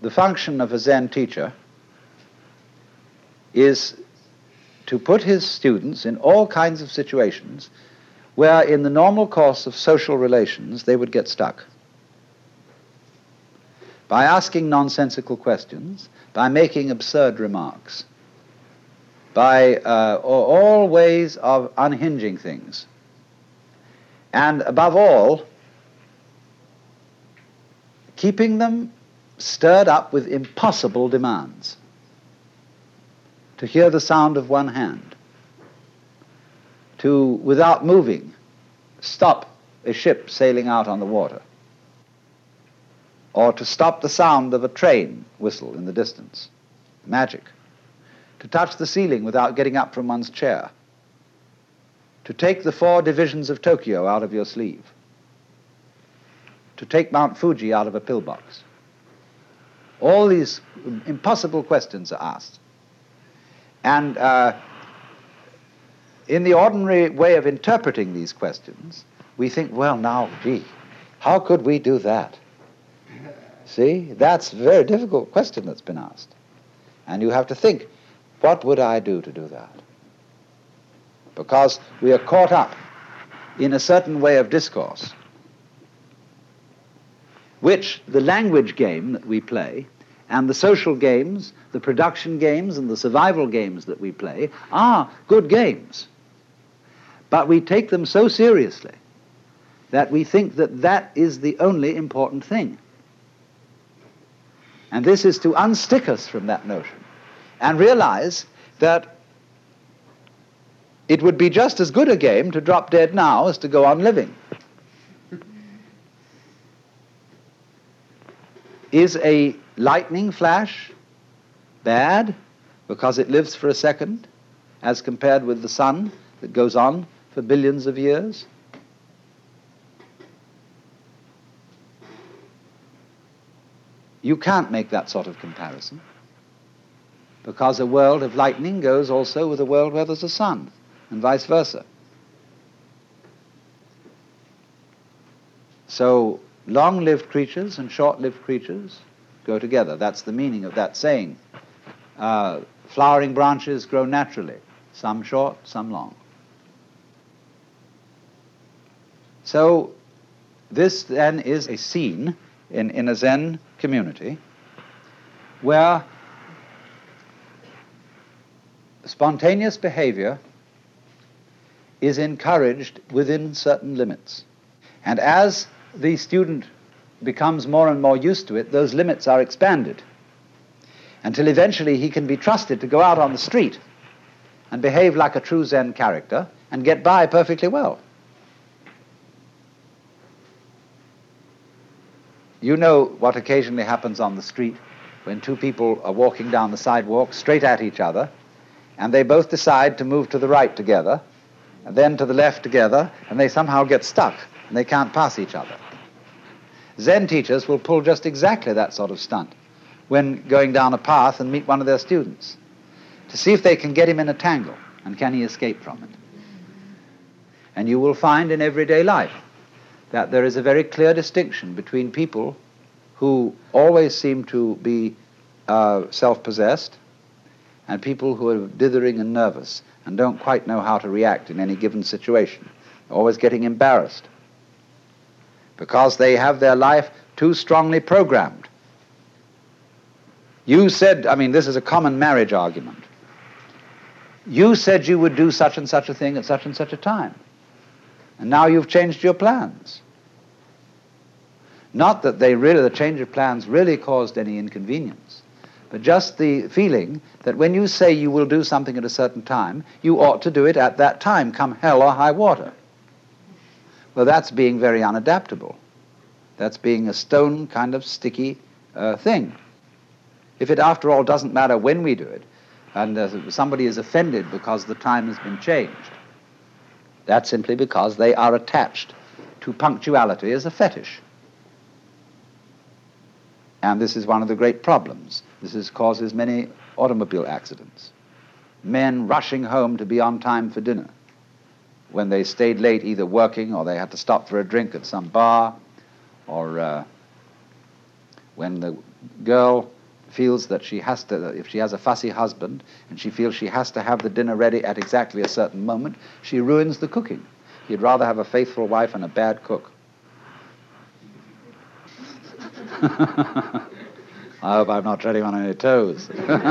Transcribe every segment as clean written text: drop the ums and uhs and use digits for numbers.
the function of a Zen teacher is to put his students in all kinds of situations where in the normal course of social relations they would get stuck. By asking nonsensical questions, by making absurd remarks, by all ways of unhinging things, and above all, keeping them stirred up with impossible demands. To hear the sound of one hand, to, without moving, stop a ship sailing out on the water, or to stop the sound of a train whistle in the distance. Magic. To touch the ceiling without getting up from one's chair. To take the 4 divisions of Tokyo out of your sleeve. To take Mount Fuji out of a pillbox. All these impossible questions are asked. And in the ordinary way of interpreting these questions, we think, well, now, gee, how could we do that? See, that's a very difficult question that's been asked. And you have to think, what would I do to do that? Because we are caught up in a certain way of discourse, which the language game that we play, and the social games, the production games, and the survival games that we play are good games. But we take them so seriously that we think that that is the only important thing. And this is to unstick us from that notion and realize that it would be just as good a game to drop dead now as to go on living. Is a lightning flash bad because it lives for a second as compared with the sun that goes on for billions of years? You can't make that sort of comparison, because a world of lightning goes also with a world where there's a sun, and vice versa. So long-lived creatures and short-lived creatures go together. That's the meaning of that saying. Flowering branches grow naturally, some short, some long. So this then is a scene in a Zen community where spontaneous behavior is encouraged within certain limits. And as the student becomes more and more used to it, those limits are expanded until eventually he can be trusted to go out on the street and behave like a true Zen character and get by perfectly well. You know what occasionally happens on the street when 2 people are walking down the sidewalk straight at each other, and they both decide to move to the right together, and then to the left together, and they somehow get stuck, and they can't pass each other. Zen teachers will pull just exactly that sort of stunt when going down a path and meet one of their students, to see if they can get him in a tangle, and can he escape from it. And you will find in everyday life that there is a very clear distinction between people who always seem to be self-possessed and people who are dithering and nervous and don't quite know how to react in any given situation, always getting embarrassed because they have their life too strongly programmed. You said, this is a common marriage argument. You said you would do such and such a thing at such and such a time, and now you've changed your plans. Not that the change of plans really caused any inconvenience, but just the feeling that when you say you will do something at a certain time, you ought to do it at that time, come hell or high water. Well, that's being very unadaptable. That's being a stone kind of sticky thing. If it, after all, doesn't matter when we do it, and somebody is offended because the time has been changed, that's simply because they are attached to punctuality as a fetish. And this is one of the great problems. This causes many automobile accidents. Men rushing home to be on time for dinner when they stayed late either working or they had to stop for a drink at some bar, or when the girl feels that she has to, if she has a fussy husband and she feels she has to have the dinner ready at exactly a certain moment, she ruins the cooking. He'd rather have a faithful wife and a bad cook. I hope I'm not treading on any toes.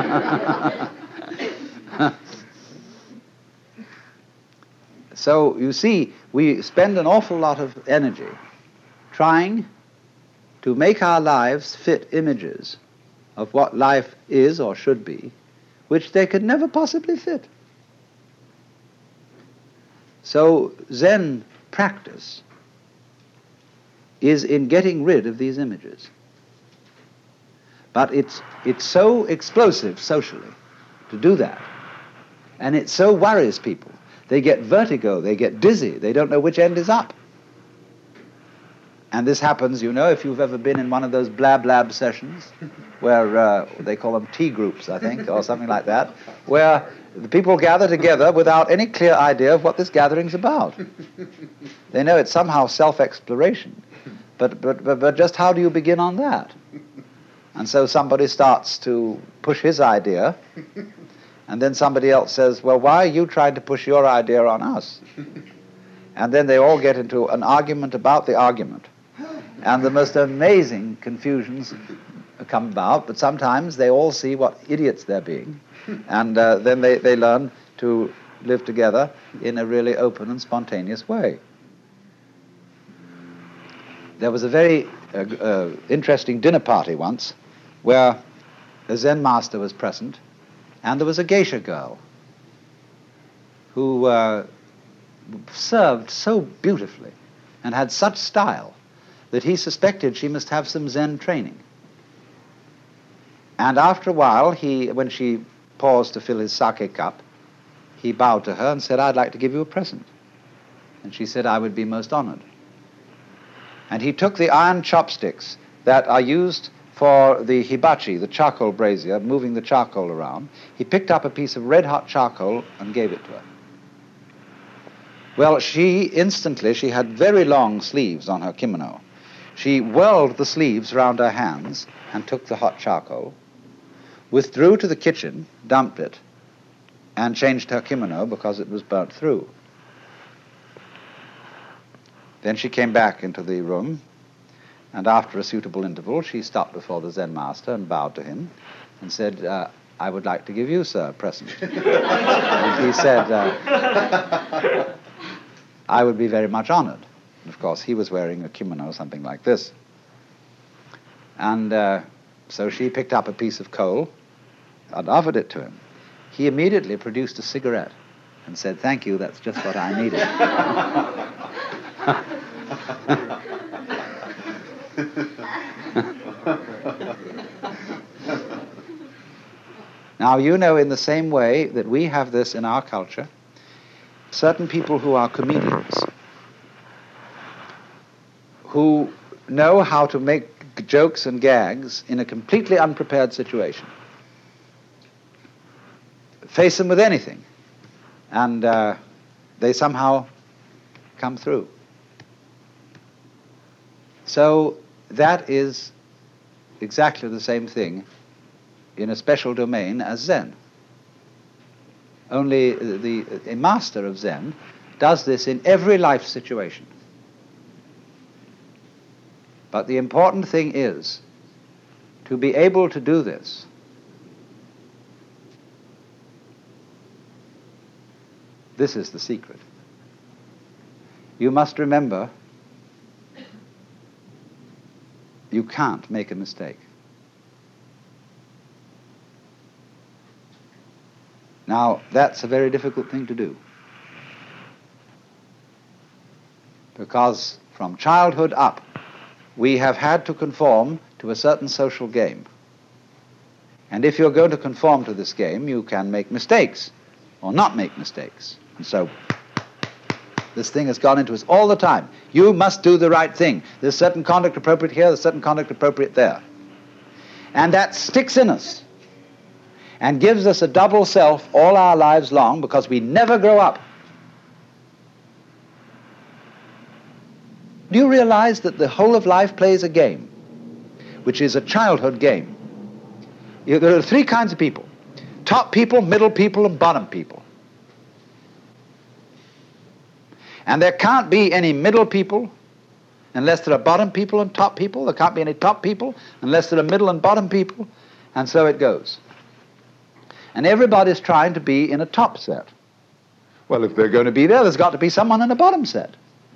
So, you see, we spend an awful lot of energy trying to make our lives fit images of what life is or should be, which they could never possibly fit. So, Zen practice is in getting rid of these images. But it's so explosive socially to do that. And it so worries people. They get vertigo, they get dizzy, they don't know which end is up. And this happens, you know, if you've ever been in one of those blab sessions, where they call them tea groups, I think, or something like that, where the people gather together without any clear idea of what this gathering's about. They know it's somehow self-exploration, but just how do you begin on that? And so somebody starts to push his idea, and then somebody else says, well, why are you trying to push your idea on us? And then they all get into an argument about the argument. And the most amazing confusions come about, but sometimes they all see what idiots they're being, and then they learn to live together in a really open and spontaneous way. There was a very interesting dinner party once where a Zen master was present, and there was a geisha girl who served so beautifully and had such style that he suspected she must have some Zen training. And after a while, when she paused to fill his sake cup, he bowed to her and said, I'd like to give you a present. And she said, I would be most honored. And he took the iron chopsticks that are used for the hibachi, the charcoal brazier, moving the charcoal around. He picked up a piece of red-hot charcoal and gave it to her. Well, she had very long sleeves on her kimono. She whirled the sleeves round her hands and took the hot charcoal, withdrew to the kitchen, dumped it, and changed her kimono because it was burnt through. Then she came back into the room, and after a suitable interval, she stopped before the Zen master and bowed to him and said, I would like to give you, sir, a present. And he said, I would be very much honored. And of course, he was wearing a kimono, something like this. And so she picked up a piece of coal and offered it to him. He immediately produced a cigarette and said, thank you, that's just what I needed. Now, you know, in the same way that we have this in our culture, certain people who are comedians, who know how to make jokes and gags in a completely unprepared situation, face them with anything, and they somehow come through. So that is exactly the same thing in a special domain as Zen. Only a master of Zen does this in every life situation. But the important thing is to be able to do this This is the secret. You must remember, you can't make a mistake. Now, that's a very difficult thing to do, because from childhood up, we have had to conform to a certain social game. And if you're going to conform to this game, you can make mistakes or not make mistakes. And so this thing has gone into us all the time. You must do the right thing. There's certain conduct appropriate here, there's certain conduct appropriate there. And that sticks in us and gives us a double self all our lives long, because we never grow up. Do you realize that the whole of life plays a game? which is a childhood game. There are three kinds of people: top people, middle people, and bottom people. And there can't be any middle people unless there are bottom people and top people. There can't be any top people unless there are middle and bottom people. And so it goes. And everybody's trying to be in a top set. Well, if they're going to be there, there's got to be someone in a bottom set.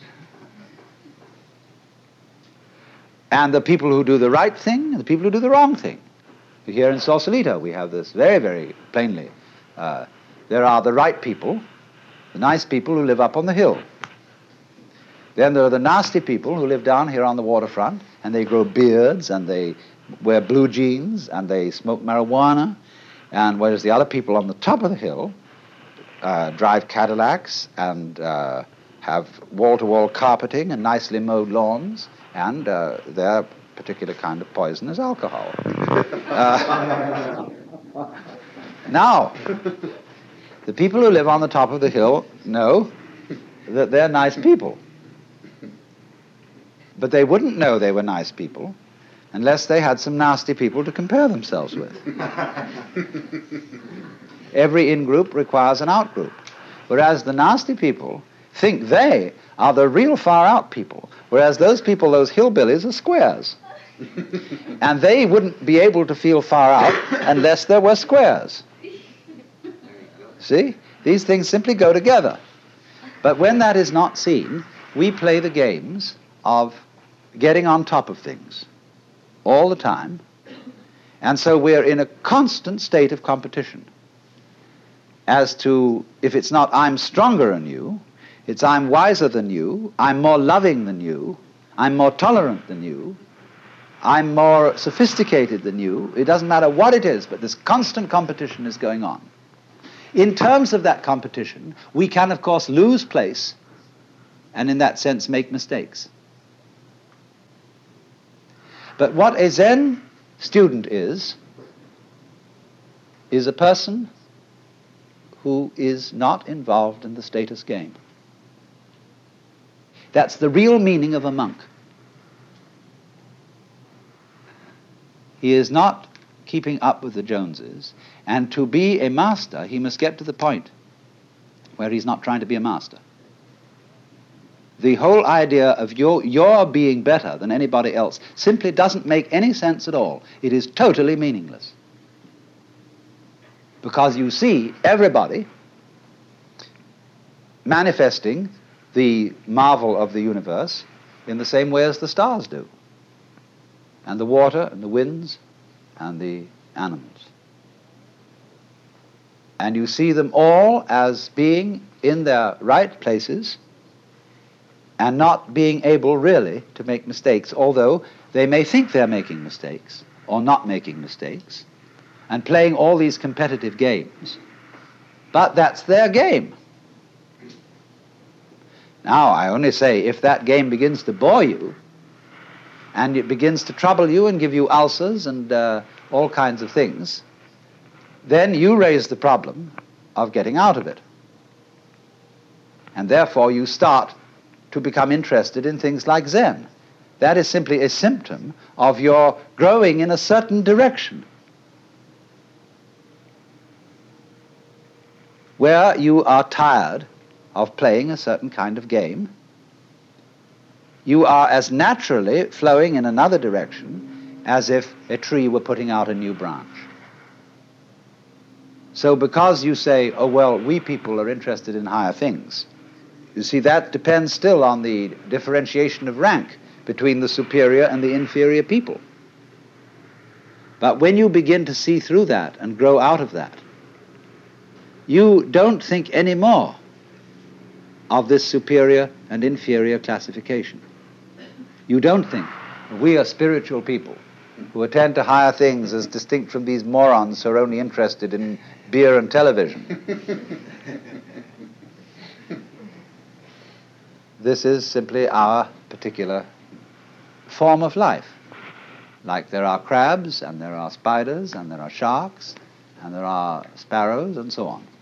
And the people who do the right thing and the people who do the wrong thing. Here in Sausalito, we have this very, very plainly. There are the right people, the nice people who live up on the hill. Then there are the nasty people who live down here on the waterfront, and they grow beards, and they wear blue jeans, and they smoke marijuana. And whereas the other people on the top of the hill drive Cadillacs and have wall-to-wall carpeting and nicely mowed lawns, and their particular kind of poison is alcohol. Now, the people who live on the top of the hill know that they're nice people. But they wouldn't know they were nice people unless they had some nasty people to compare themselves with. Every in-group requires an out-group, whereas the nasty people think they are the real far-out people, whereas those people, those hillbillies, are squares. And they wouldn't be able to feel far out unless there were squares. See? These things simply go together. But when that is not seen, we play the games of getting on top of things all the time, and so we're in a constant state of competition as to, if it's not I'm stronger than you, it's I'm wiser than you, I'm more loving than you, I'm more tolerant than you, I'm more sophisticated than you. It doesn't matter what it is, but this constant competition is going on. In terms of that competition, we can, of course, lose place and in that sense make mistakes. But what a Zen student is a person who is not involved in the status game. That's the real meaning of a monk. He is not keeping up with the Joneses, and to be a master, he must get to the point where he's not trying to be a master. The whole idea of your being better than anybody else simply doesn't make any sense at all. It is totally meaningless. Because you see everybody manifesting the marvel of the universe in the same way as the stars do, and the water and the winds and the animals. And you see them all as being in their right places and not being able really to make mistakes, although they may think they're making mistakes or not making mistakes and playing all these competitive games. But that's their game. Now, I only say, if that game begins to bore you and it begins to trouble you and give you ulcers and all kinds of things, then you raise the problem of getting out of it. And therefore you start to become interested in things like Zen. That is simply a symptom of your growing in a certain direction, where you are tired of playing a certain kind of game. You are as naturally flowing in another direction as if a tree were putting out a new branch. So because you say, oh well, we people are interested in higher things, you see, that depends still on the differentiation of rank between the superior and the inferior people. But when you begin to see through that and grow out of that, you don't think anymore of this superior and inferior classification. You don't think we are spiritual people who attend to higher things as distinct from these morons who are only interested in beer and television. This is simply our particular form of life. Like there are crabs, and there are spiders, and there are sharks, and there are sparrows, and so on.